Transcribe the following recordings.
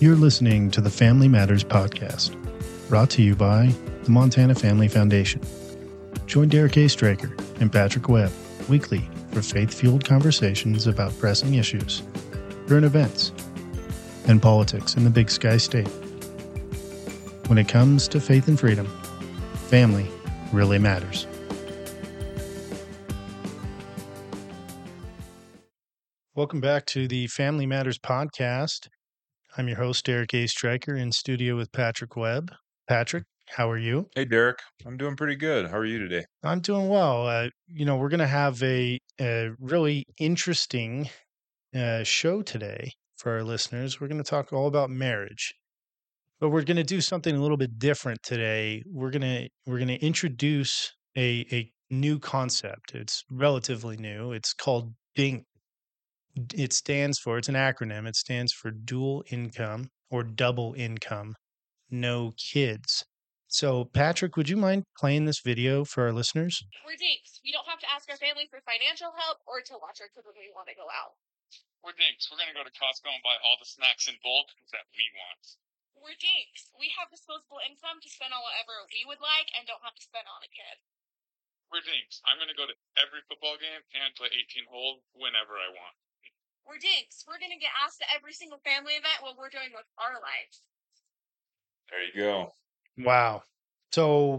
You're listening to the Family Matters podcast, brought to you by the Montana Family Foundation. Join Derek A. Straker and Patrick Webb weekly for faith-fueled conversations about pressing issues, current events, and politics in the Big Sky State. When it comes to faith and freedom, family really matters. Welcome back to the Family Matters podcast. I'm your host, Derek A. Stryker, in studio with Patrick Webb. Patrick, how are you? Hey, Derek. I'm doing pretty good. How are you today? I'm doing well. We're going to have a really interesting show today for our listeners. We're going to talk all about marriage, but we're going to do something a little bit different today. We're going to introduce a new concept. It's relatively new. It's called DINK. It's an acronym. It stands for dual income or double income, no kids. So, Patrick, would you mind playing this video for our listeners? We're dinks. We don't have to ask our family for financial help or to watch our kids when we want to go out. We're dinks. We're going to go to Costco and buy all the snacks in bulk that we want. We're dinks. We have disposable income to spend on whatever we would like and don't have to spend on a kid. We're dinks. I'm going to go to every football game and play 18 hole whenever I want. We're dinks. We're going to get asked to every single family event what we're doing with our life. There you go. Wow. So,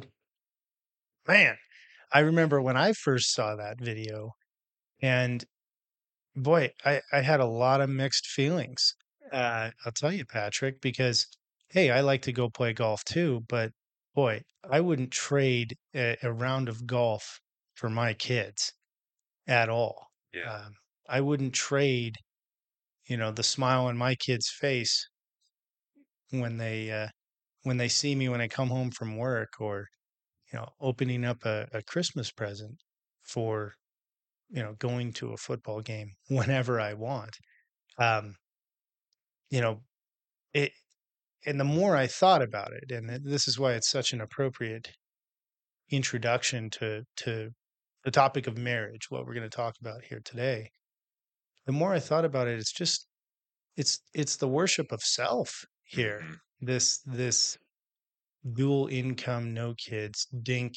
man, I remember when I first saw that video, and boy, I had a lot of mixed feelings. I'll tell you, Patrick, because hey, I like to go play golf too, but boy, I wouldn't trade a round of golf for my kids at all. Yeah. I wouldn't trade, the smile on my kid's face when they see me when I come home from work, or opening up a Christmas present for going to a football game whenever I want. Um, you know, it, and the more I thought about it, and this is why it's such an appropriate introduction to the topic of marriage, what we're going to talk about here today. The more I thought about it, it's the worship of self here. Mm-hmm. This dual income, no kids, dink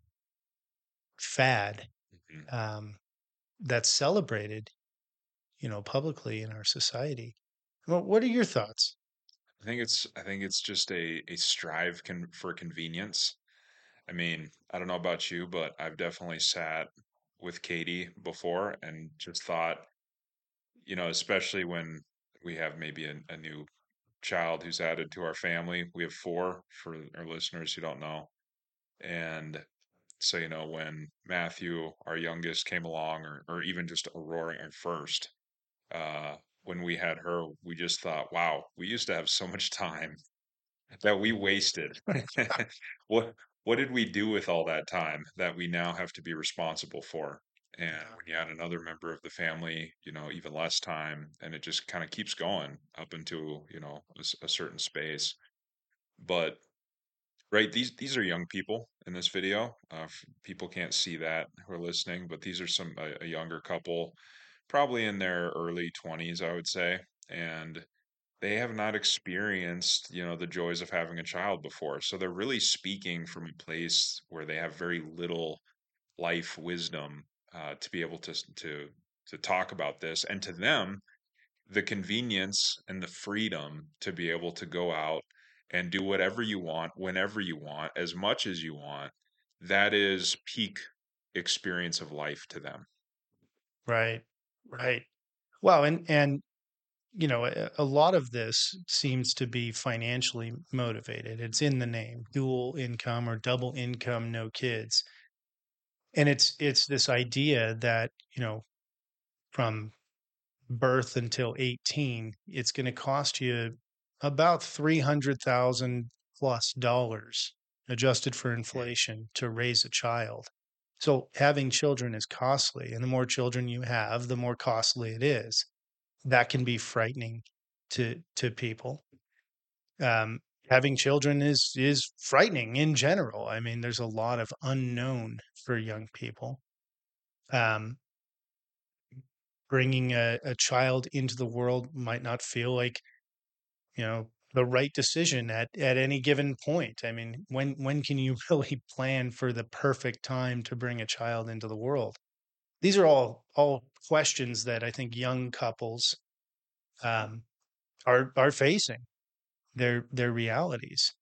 fad Mm-hmm. that's celebrated, publicly in our society. Well, what are your thoughts? I think it's just a strive for convenience. I mean, I don't know about you, but I've definitely sat with Katie before and just thought, especially when we have maybe a new child who's added to our family. We have four for our listeners who don't know. And so, when Matthew, our youngest, came along, or even just Aurora, our first, when we had her, we just thought, wow, we used to have so much time that we wasted. what what did we do with all that time that we now have to be responsible for? And when you add another member of the family, even less time, and it just kind of keeps going up into, a certain space. But right, these are young people in this video. People can't see that who are listening, but these are a younger couple, probably in their early 20s, I would say, and they have not experienced, the joys of having a child before. So they're really speaking from a place where they have very little life wisdom to be able to talk about this, and to them, the convenience and the freedom to be able to go out and do whatever you want, whenever you want, as much as you want, that is peak experience of life to them. Right, right. Well, and a lot of this seems to be financially motivated. It's in the name, dual income or double income, no kids. And it's this idea that, from birth until 18, it's going to cost you about 300,000 plus dollars adjusted for inflation to raise a child. So having children is costly, and the more children you have, the more costly it is. That can be frightening to people. Having children is frightening in general. I mean, there's a lot of unknown for young people. Um, Bringing a child into the world might not feel like the right decision at any given point. I mean, when can you really plan for the perfect time to bring a child into the world? These are all questions that I think young couples um, are facing. Their realities,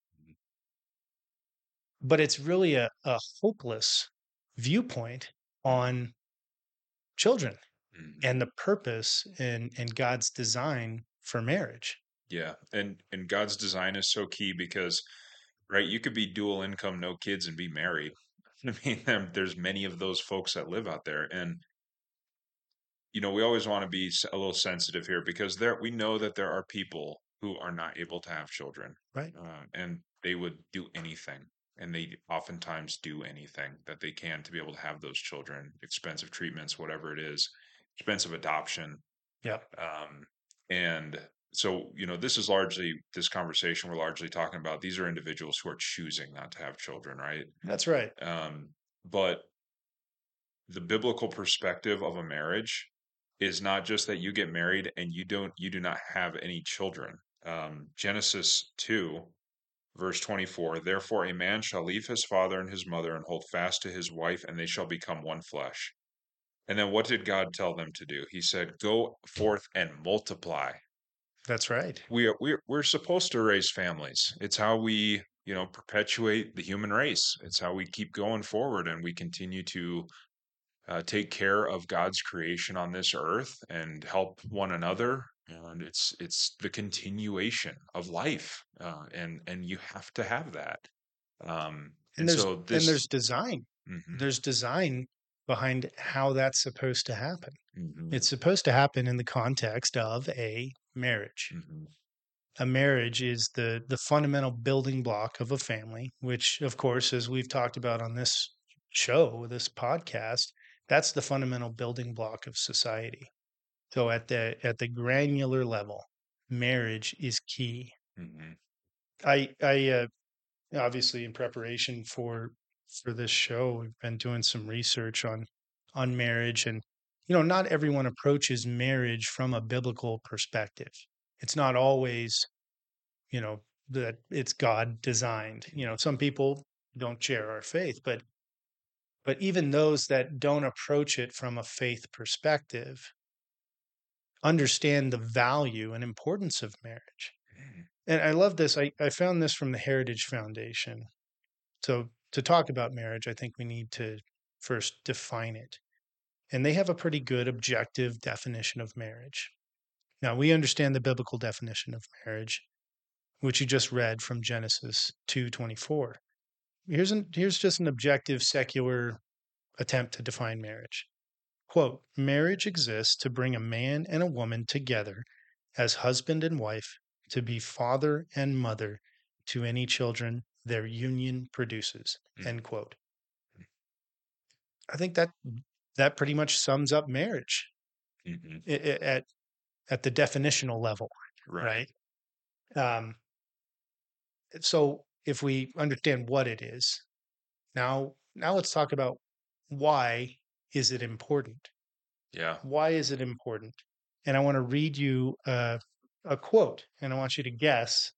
but it's really a hopeless viewpoint on children Mhm. and the purpose and God's design for marriage. Yeah, and God's design is so key because, right, you could be dual income, no kids, and be married. I mean, there's many of those folks that live out there, and we always want to be a little sensitive here because we know that there are people who are not able to have children, Right. and they would do anything, and they oftentimes do anything that they can to be able to have those children, expensive treatments, whatever it is, expensive adoption, Yeah. and so this conversation we're largely talking about. These are individuals who are choosing not to have children, right? That's right. But the biblical perspective of a marriage is not just that you get married and you do not have any children. Genesis 2 verse 24, therefore a man shall leave his father and his mother and hold fast to his wife, and they shall become one flesh. And then what did God tell them to do? He said, go forth and multiply. That's right. We're supposed to raise families. It's how we perpetuate the human race. It's how we keep going forward, and we continue to take care of God's creation on this earth and help one another. And it's the continuation of life, and you have to have that. And And there's so and this, there's design. hmm There's design behind how that's supposed to happen. hmm It's supposed to happen in the context of a marriage. hmm A marriage is the fundamental building block of a family, which of course, as we've talked about on this show, this podcast, that's the fundamental building block of society. So at the granular level, marriage is key. hmm I obviously in preparation for this show, we've been doing some research on marriage, and not everyone approaches marriage from a biblical perspective. It's not always you know that it's God designed. Some people don't share our faith, but even those that don't approach it from a faith perspective understand the value and importance of marriage. And I love this. I found this from the Heritage Foundation. So to talk about marriage, I think we need to first define it. And they have a pretty good objective definition of marriage. Now, we understand the biblical definition of marriage, which you just read from Genesis 2:24. Here's just an objective secular attempt to define marriage. Quote, marriage exists to bring a man and a woman together as husband and wife to be father and mother to any children their union produces, end quote. I think that pretty much sums up marriage hmm at the definitional level, Right. right? So if we understand what it is, now let's talk about why is it important? Yeah. Why is it important? And I want to read you a quote, and I want you to guess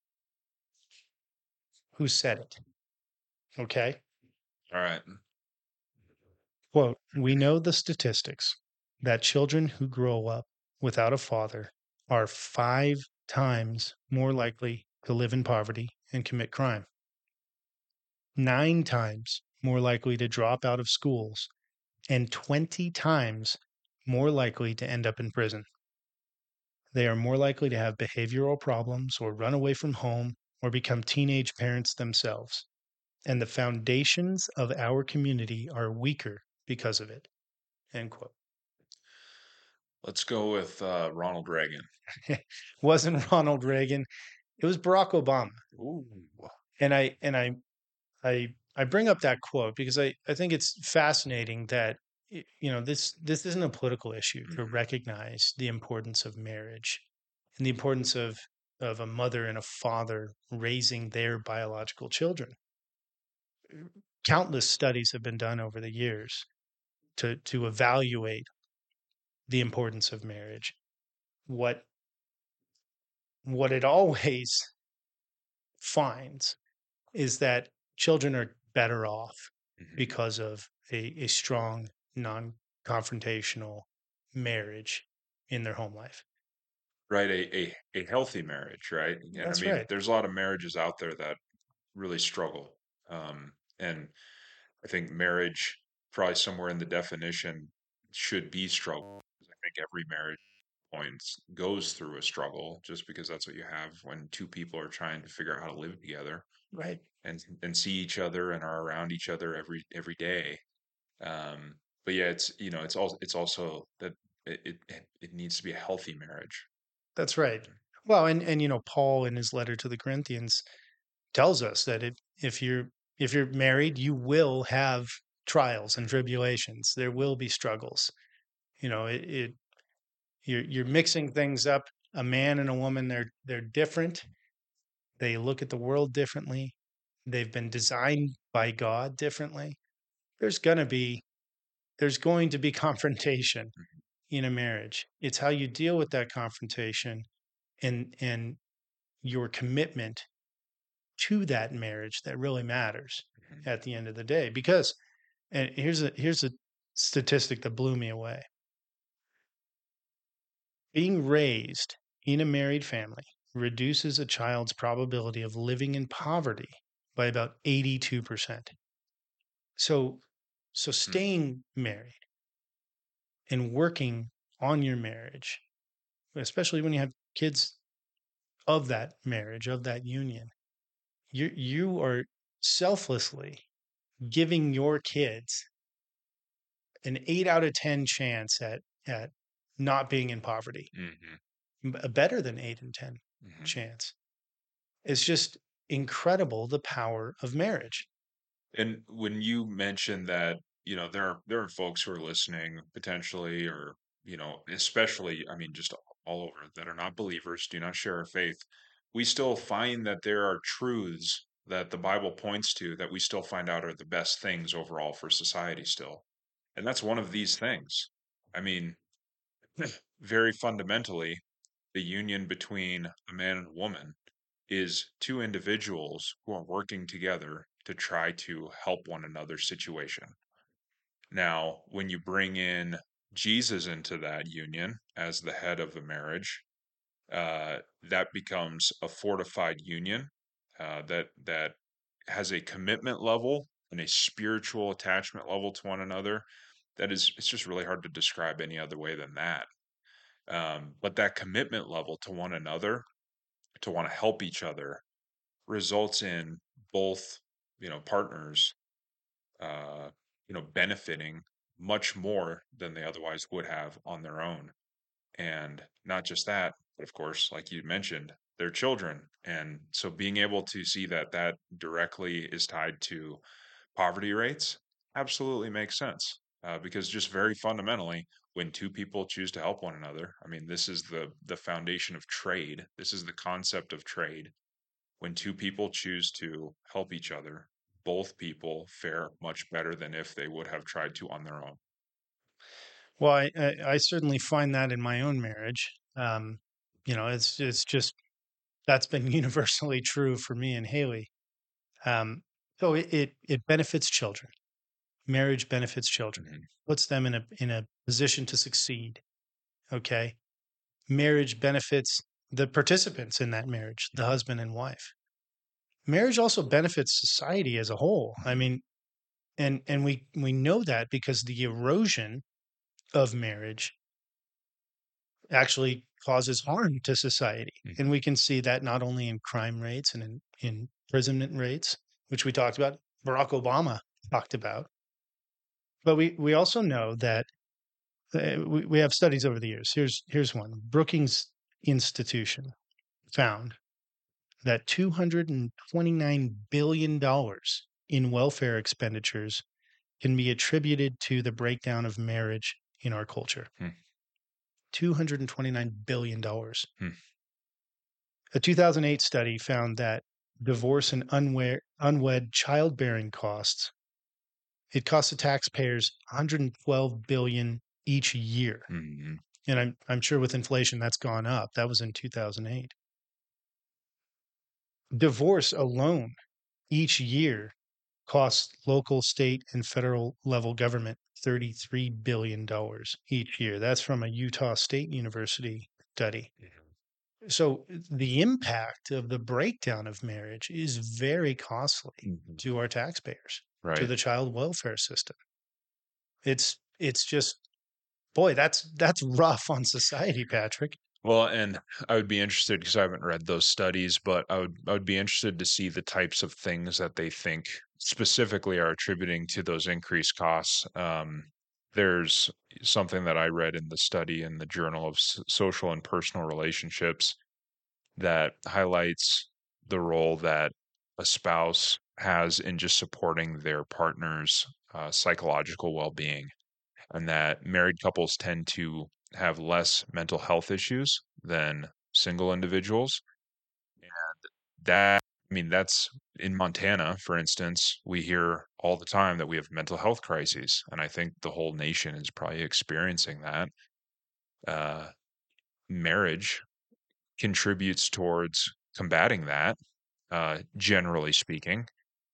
who said it. Okay. All right. Quote, we know the statistics that children who grow up without a father are 5 times more likely to live in poverty and commit crime, 9 times more likely to drop out of schools, and 20 times more likely to end up in prison. They are more likely to have behavioral problems or run away from home or become teenage parents themselves. And the foundations of our community are weaker because of it. End quote. Let's go with Ronald Reagan. Wasn't Ronald Reagan. It was Barack Obama. Ooh. And I bring up that quote because I think it's fascinating that this isn't a political issue to Mhm. recognize the importance of marriage and the importance of a mother and a father raising their biological children. Countless studies have been done over the years to evaluate the importance of marriage, what what it always finds is that children are better off Mhm. because of a strong, non-confrontational marriage in their home life. Right, a healthy marriage, right? Yeah, I That's mean, right. there's a lot of marriages out there that really struggle. And I think marriage, probably somewhere in the definition, should be struggle. I think every marriage points goes through a struggle just because that's what you have when two people are trying to figure out how to live together Right. and see each other and are around each other every day. But yeah, it's also that it needs to be a healthy marriage. That's right. Well, and Paul in his letter to the Corinthians tells us that if you're married, you will have trials and tribulations. There will be struggles. You're mixing things up. A man and a woman, they're different. They look at the world differently. They've been designed by God differently. There's gonna be there's going to be confrontation in a marriage. It's how you deal with that confrontation and your commitment to that marriage that really matters Mhm. at the end of the day. Because and here's a statistic that blew me away. Being raised in a married family reduces a child's probability of living in poverty by about 82%. So so Hmm. staying married and working on your marriage, especially when you have kids of that marriage, of that union, you are selflessly giving your kids an 8 out of 10 chance at not being in poverty, Hmm. a better than 8 and 10 Hmm. chance. It's just incredible the power of marriage. And when you mentioned that, there are folks who are listening potentially, or especially, I mean, just all over that are not believers, do not share our faith. We still find that there are truths that the Bible points to that we still find out are the best things overall for society still. And that's one of these things. I mean, very fundamentally, the union between a man and a woman is two individuals who are working together to try to help one another's situation. Now, when you bring in Jesus into that union as the head of the marriage, that becomes a fortified union that has a commitment level and a spiritual attachment level to one another. It's just really hard to describe any other way than that. But that commitment level to one another, to want to help each other, results in both, partners, uh, benefiting much more than they otherwise would have on their own. And not just that, but of course, like you mentioned, their children. And so being able to see that that directly is tied to poverty rates absolutely makes sense. Because just very fundamentally, when two people choose to help one another, I mean, this is the foundation of trade. This is the concept of trade. When two people choose to help each other, both people fare much better than if they would have tried to on their own. Well, I certainly find that in my own marriage. It's just that's been universally true for me and Haley. Um, so it benefits children. Marriage benefits children, Mhm. puts them in a position to succeed. Okay, marriage benefits the participants in that marriage, the husband and wife. Marriage also benefits society as a whole. I Mhm. mean, and we know that because the erosion of marriage actually causes harm to society. And Mhm. we can see that not only in crime rates and in imprisonment rates, which we talked about, Barack Obama talked about, but we also know that we have studies over the years. Here's one. Brookings Institution found that $229 billion in welfare expenditures can be attributed to the breakdown of marriage in our culture. Mhm. $229 billion. Mhm. A 2008 study found that divorce and unwed childbearing costs, it costs the taxpayers 112 billion each year. Mhm. And I'm sure with inflation that's gone up. That was in 2008. Divorce alone each year costs local, state, and federal level government $33 billion each year. That's from a Utah State University study. So the impact of the breakdown of marriage is very costly to our taxpayers, to Right. the child welfare system. It's just, boy, that's rough on society, Patrick. Well, and I would be interested because I haven't read those studies, but I would be interested to see the types of things that they think specifically are attributing to those increased costs. There's something that I read in the study in the Journal of Social and Personal Relationships that highlights the role that a spouse has in just supporting their partner's psychological well-being, and that married couples tend to have less mental health issues than single individuals. And that, I mean, that's in Montana, for instance, we hear all the time that we have mental health crises. And I think the whole nation is probably experiencing that. Uh, Marriage contributes towards combating that, generally speaking.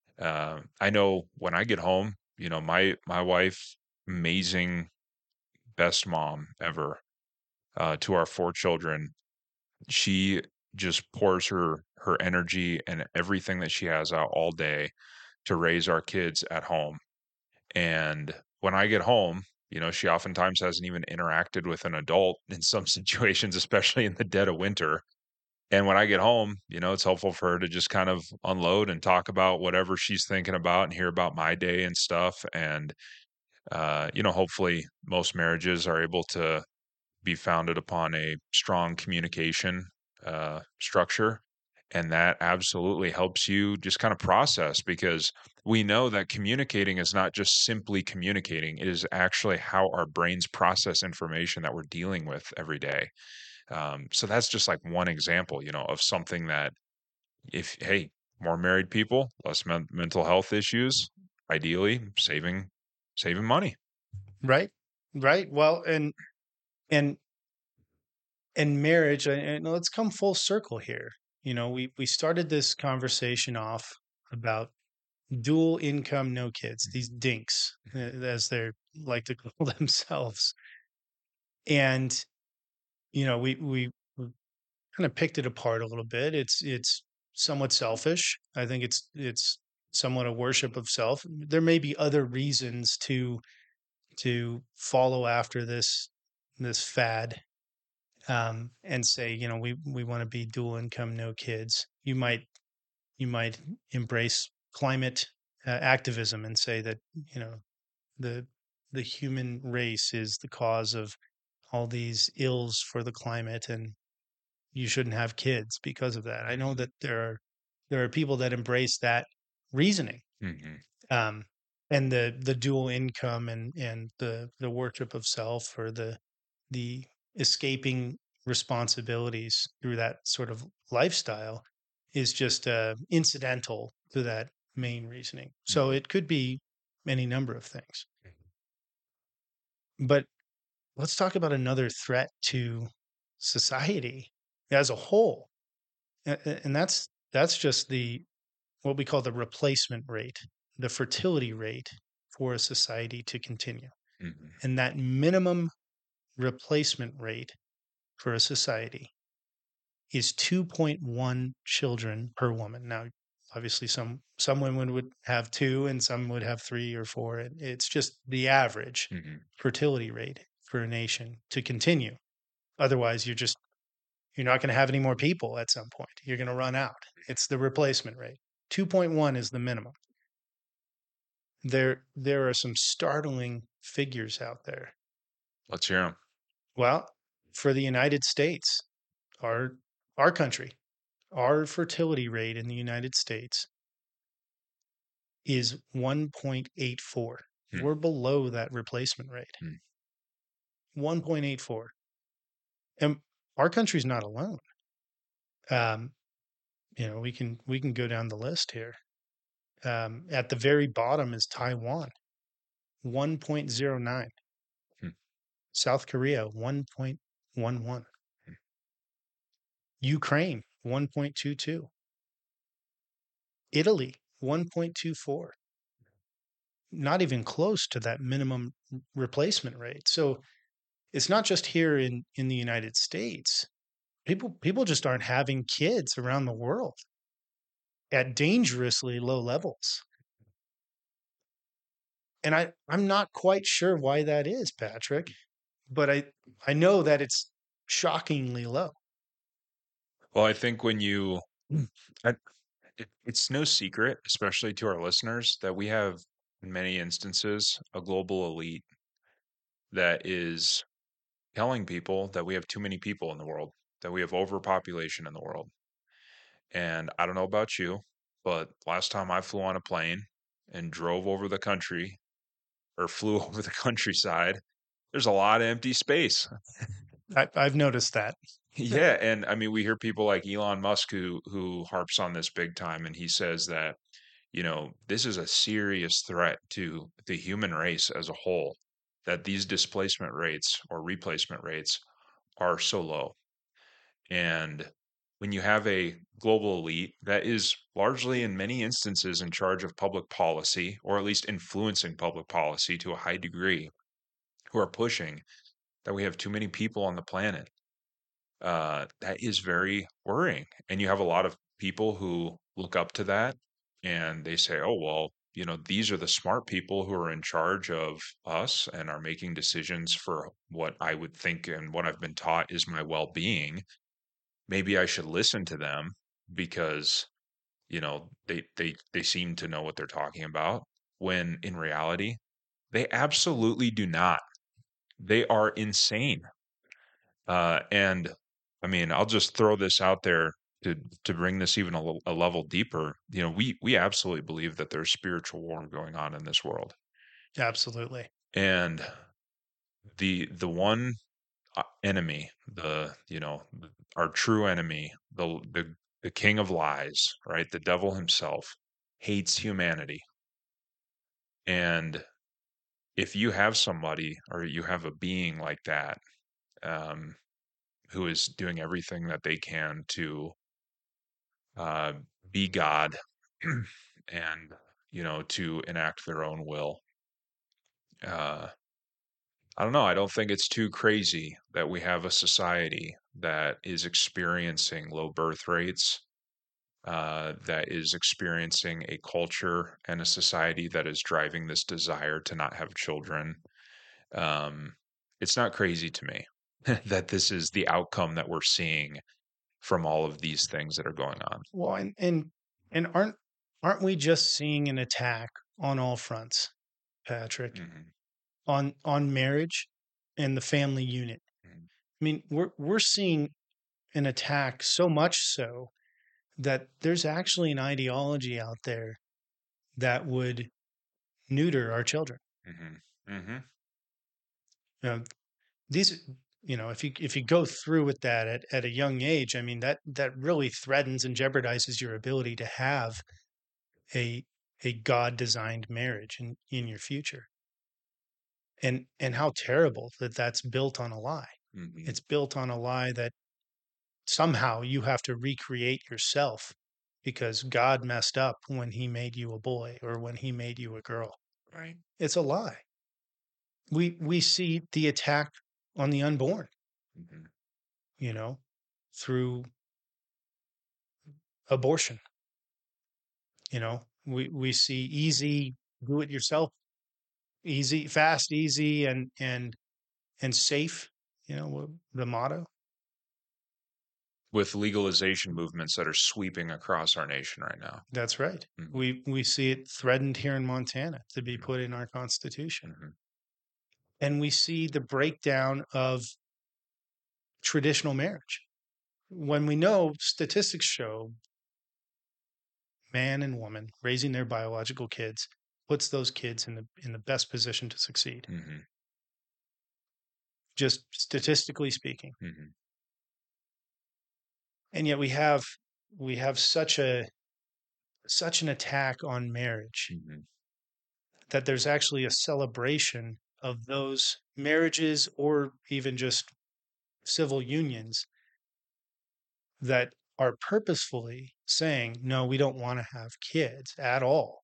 I know when I get home, my wife, amazing, best mom ever, to our 4 children. She just pours her energy and everything that she has out all day to raise our kids at home. And when I get home, she oftentimes hasn't even interacted with an adult in some situations, especially in the dead of winter. And when I get home, it's helpful for her to just kind of unload and talk about whatever she's thinking about and hear about my day and stuff. And, hopefully most marriages are able to be founded upon a strong communication structure. And that absolutely helps you just kind of process, because we know that communicating is not just simply communicating, it is actually how our brains process information that we're dealing with every day. So that's just like one example, of something that, if, hey, more married people, less mental health issues, ideally saving money. Right. Right. Well, and and marriage, and let's come full circle here. We started this conversation off about dual income, no kids, these dinks, as they like to call themselves. And, we kind of picked it apart a little bit. It's somewhat selfish. I think it's somewhat a worship of self. There may be other reasons to follow after this fad, and say, we want to be dual income, no kids. You might embrace climate activism and say that the the human race is the cause of all these ills for the climate, and you shouldn't have kids because of that. I know that there are people that embrace that reasoning, Hmm. um, and the dual income and the worship of self, or the escaping responsibilities through that sort of lifestyle, is just incidental to that main reasoning. So it could be any number of things. But let's talk about another threat to society as a whole, and that's just the what we call the replacement rate, the fertility rate for a society to continue. Hmm. And that minimum replacement rate for a society is 2.1 children per woman. Now, obviously, some women would have two, and some would have three or four. It's just the average Hmm. fertility rate for a nation to continue. Otherwise, you're not going to have any more people at some point. You're going to run out. It's the replacement rate. 2.1 is the minimum. There are some startling figures out there. Let's hear them. Well, for the United States, our our country, our fertility rate in the United States is 1.84. Hmm. We're below that replacement rate. Hmm. 1.84. And our country's not alone. Um, we can go down the list here. At the very bottom is Taiwan, 1.09. Hmm. South Korea, 1.11. Ukraine, 1.22. Italy, 1.24, not even close to that minimum replacement rate. So it's not just here in the United States. People just aren't having kids around the world at dangerously low levels. And I'm not quite sure why that is, Patrick, but I know that it's shockingly low. Well, I think when I, it's no secret, especially to our listeners, that we have, in many instances, a global elite that is telling people that we have too many people in the world, that we have overpopulation in the world. And I don't know about you, but last time I flew on a plane and drove over the country or flew over the countryside, there's a lot of empty space. I've noticed that. Yeah, and I mean, we hear people like Elon Musk who harps on this big time, and he says that, this is a serious threat to the human race as a whole, that these displacement rates or replacement rates are so low. And when you have a global elite that is largely, in many instances, in charge of public policy, or at least influencing public policy to a high degree, who are pushing that we have too many people on the planet, that is very worrying. And you have a lot of people who look up to that and they say, oh, well, these are the smart people who are in charge of us and are making decisions for what I would think and what I've been taught is my well being. Maybe I should listen to them because, they seem to know what they're talking about. When in reality, they absolutely do not. They are insane. And I mean, I'll just throw this out there to bring this even a level deeper. We absolutely believe that there's spiritual war going on in this world, Absolutely. and the one enemy, our true enemy, the king of lies, right? The devil himself hates humanity, and if you have somebody or you have a being like that, um, who is doing everything that they can to uh, be God and to enact their own will. Uh, I don't know. I don't think it's too crazy that we have a society that is experiencing low birth rates, that is experiencing a culture and a society that is driving this desire to not have children. Um, it's not crazy to me that this is the outcome that we're seeing from all of these things that are going on. Well, and aren't we just seeing an attack on all fronts, Patrick? Mhm, On marriage and the family unit. mhm, I mean, we're seeing an attack so much so that there's actually an ideology out there that would neuter our children. mhm, mhm. You know, these, if you go through with that at a young age, I mean that really threatens and jeopardizes your ability to have a a God designed marriage in your future. And how terrible that that's built on a lie. Mhm. It's built on a lie that somehow you have to recreate yourself because God messed up when he made you a boy or when he made you a girl. Right. It's a lie. We see the attack on the unborn, Mhm. you know, through abortion. We see easy, do it yourself, easy, fast, easy, and safe, the motto. With legalization movements that are sweeping across our nation right now. That's right. Mhm, We see it threatened here in Montana to be mhm, put in our constitution. mhm, And we see the breakdown of traditional marriage. When we know statistics show man and woman raising their biological kids puts those kids in the best position to succeed, mhm, just statistically speaking. mhm, And yet we have such an attack on marriage mhm. that there's actually a celebration of those marriages or even just civil unions that are purposefully saying, no, we don't want to have kids at all.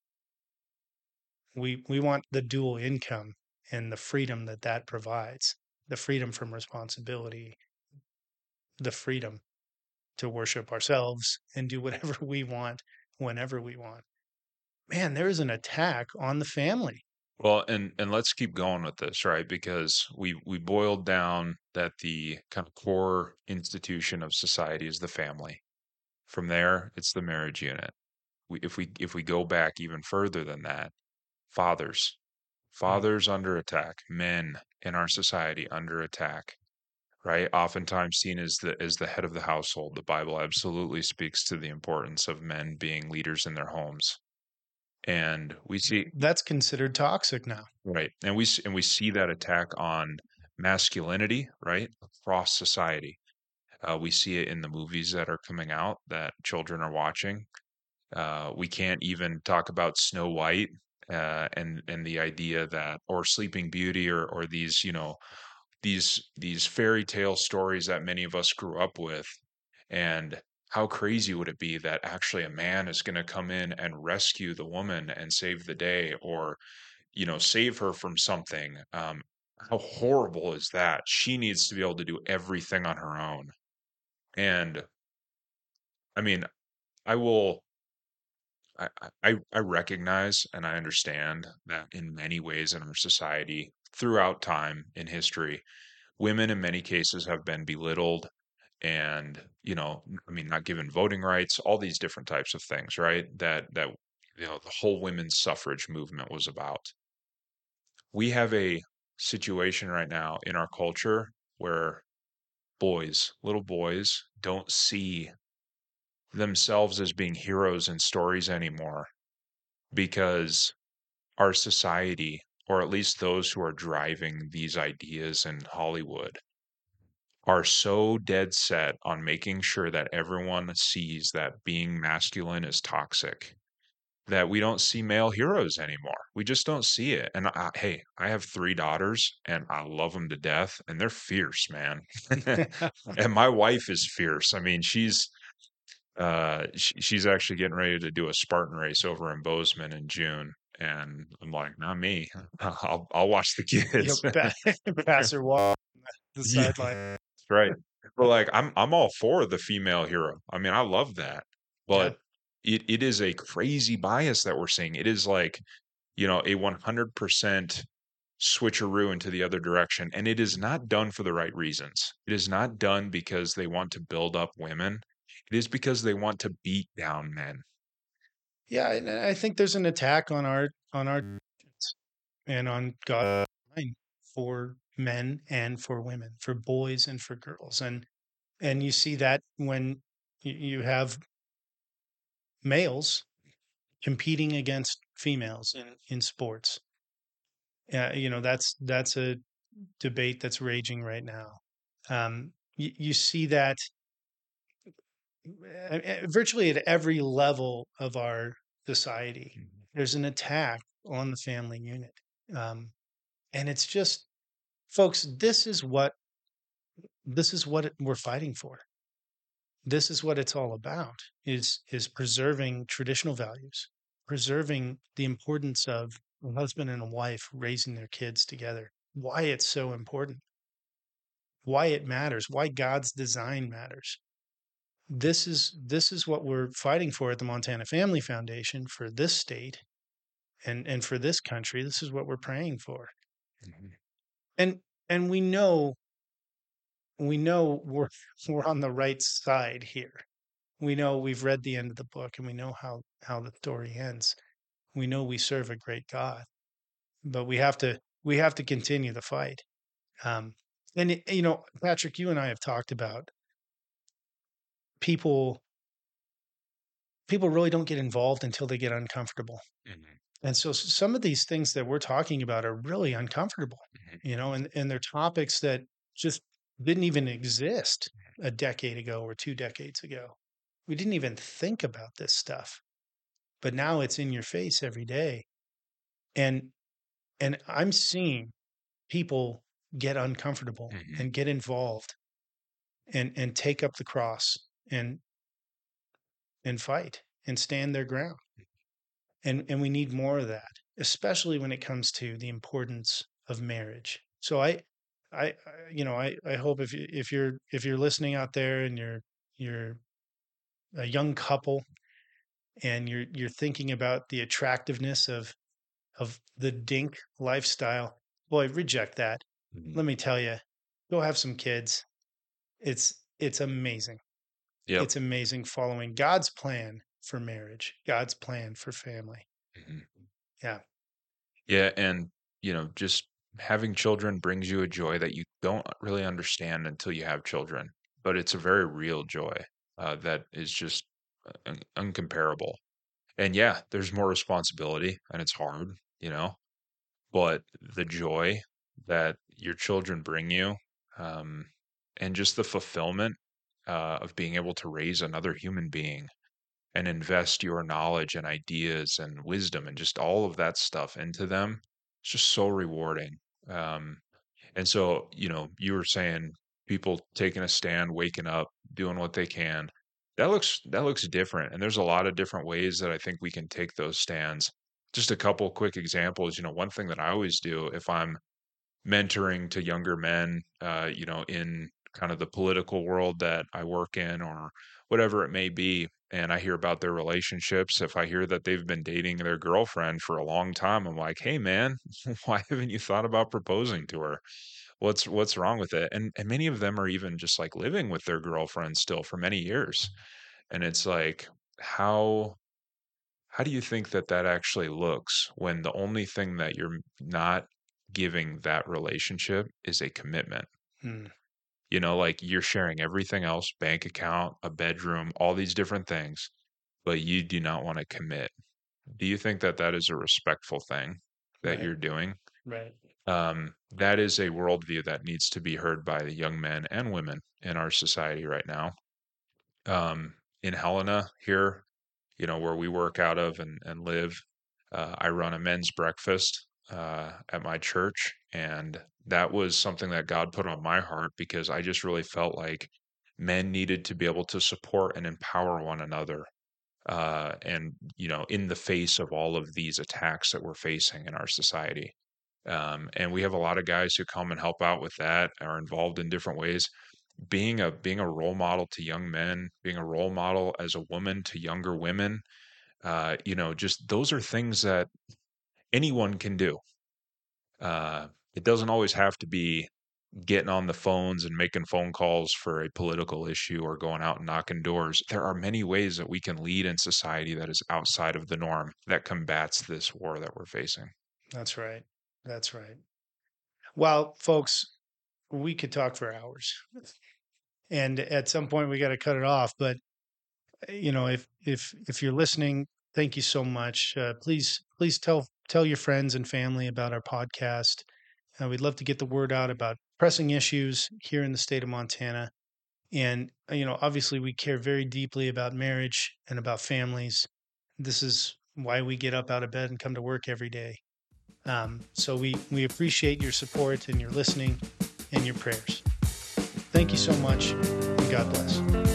We want the dual income and the freedom that that provides, the freedom from responsibility, the freedom to worship ourselves and do whatever we want whenever we want. Man, there is an attack on the family. Well, and let's keep going with this, right? Because we boiled down that the kind of core institution of society is the family. From there, it's the marriage unit. If we go back even further than that, fathers, Mm. fathers under attack, men in our society under attack, right? Oftentimes seen as the head of the household. The Bible absolutely speaks to the importance of men being leaders in their homes. And we see That's considered toxic now. right. And we see that attack on masculinity, right? Across society. We see it in the movies that are coming out that children are watching. We can't even talk about Snow White and the idea that or Sleeping Beauty or these, these fairy tale stories that many of us grew up with. And how crazy would it be that actually a man is going to come in and rescue the woman and save the day or save her from something. How horrible is that? She needs to be able to do everything on her own. And I mean, I will, I recognize and I understand that in many ways in our society, throughout time in history, women in many cases have been belittled and, I mean, not given voting rights, all these different types of things, right? That, the whole women's suffrage movement was about. We have a situation right now in our culture where little boys, don't see themselves as being heroes in stories anymore because our society, or at least those who are driving these ideas in Hollywood, are so dead set on making sure that everyone sees that being masculine is toxic that we don't see male heroes anymore. We just don't see it. And hey, I have 3 daughters and I love them to death and they're fierce, man. And my wife is fierce. I mean, she's actually getting ready to do a Spartan race over in Bozeman in June. And I'm like, not me. I'll watch the You kids. pass her walk the Yeah, sideline. right. But like I'm all for the female hero. I mean, I love that. Yeah. But it is a crazy bias that we're seeing. It is like a 100% switcheroo into the other direction. And it is not done for the right reasons. It is not done because they want to build up women. It is because they want to beat down men. Yeah, and I think there's an attack on our and on God's mind for men and for women, for boys and for girls. And you see that when you have males competing against females in sports. That's a debate that's raging right now. You see that virtually at every level of our society. Mhm. There's an attack on the family unit, um, and it's just, folks. This is what we're fighting for. This is what it's all about. Is preserving traditional values, preserving the importance of a husband and a wife raising their kids together. Why it's so important. Why it matters. Why God's design matters. This is what we're fighting for at the Montana Family Foundation for this state and for this country. This is what we're praying for. Mhm. And and we know we're on the right side here. We know we've read the end of the book and we know how the story ends. We know we serve a great God, but we have to continue the fight. Um, Patrick, you and I have talked about people people really don't get involved until they get uncomfortable. Mhm. And so some of these things that we're talking about are really uncomfortable, Mhm. and they're topics that just didn't even exist a decade ago or 2 decades ago. We didn't even think about this stuff, but now it's in your face every day. And and I'm seeing people get uncomfortable Mhm. and get involved and take up the cross and and fight and stand their ground. And we need more of that, especially when it comes to the importance of marriage. So I hope if you're listening out there and you're a young couple and you're thinking about the attractiveness of the dink lifestyle, boy, reject that. Mhm. Let me tell you, go have some kids. It's amazing. Yep. It's amazing following God's plan for marriage, God's plan for family. Mhm. Yeah. Yeah, and just having children brings you a joy that you don't really understand until you have children, but it's a very real joy that is just uncomparable. And yeah, there's more responsibility and it's hard, but the joy that your children bring you, um, and just the fulfillment of being able to raise another human being and invest your knowledge and ideas and wisdom and just all of that stuff into them, it's just so rewarding. Um, and so, you were saying people taking a stand, waking up, doing what they can. That looks different. And there's a lot of different ways that I think we can take those stands. Just a couple quick examples. One thing that I always do if I'm mentoring to younger men, in kind of the political world that I work in or whatever it may be, and I hear about their relationships. If I hear that they've been dating their girlfriend for a long time, I'm like, hey man, why haven't you thought about proposing to her? What's wrong with it? And many of them are even just like living with their girlfriend still for many years. And it's like, how do you think that that actually looks when the only thing that you're not giving that relationship is a commitment? Mm, Like you're sharing everything else, bank account, a bedroom, all these different things, but you do not want to commit. Do you think that that is a respectful thing that right. you're doing? Right. That is a worldview that needs to be heard by the young men and women in our society right now. In Helena here, where we work out of and live, I run a men's breakfast at my church. And that was something that God put on my heart because I just really felt like men needed to be able to support and empower one another. And, in the face of all of these attacks that we're facing in our society. And we have a lot of guys who come and help out with that, are involved in different ways. Being a role model to young men, being a role model as a woman to younger women, just those are things that anyone can do. It doesn't always have to be getting on the phones and making phone calls for a political issue or going out and knocking doors. There are many ways that we can lead in society that is outside of the norm that combats this war that we're facing. That's right. That's right. Well, folks, we could talk for hours. And at some point we got to cut it off, but if you're listening, thank you so much. Please tell your friends and family about our podcast. We'd love to get the word out about pressing issues here in the state of Montana. And obviously, we care very deeply about marriage and about families. This is why we get up out of bed and come to work every day. So we appreciate your support and your listening and your prayers. Thank you so much, and God bless.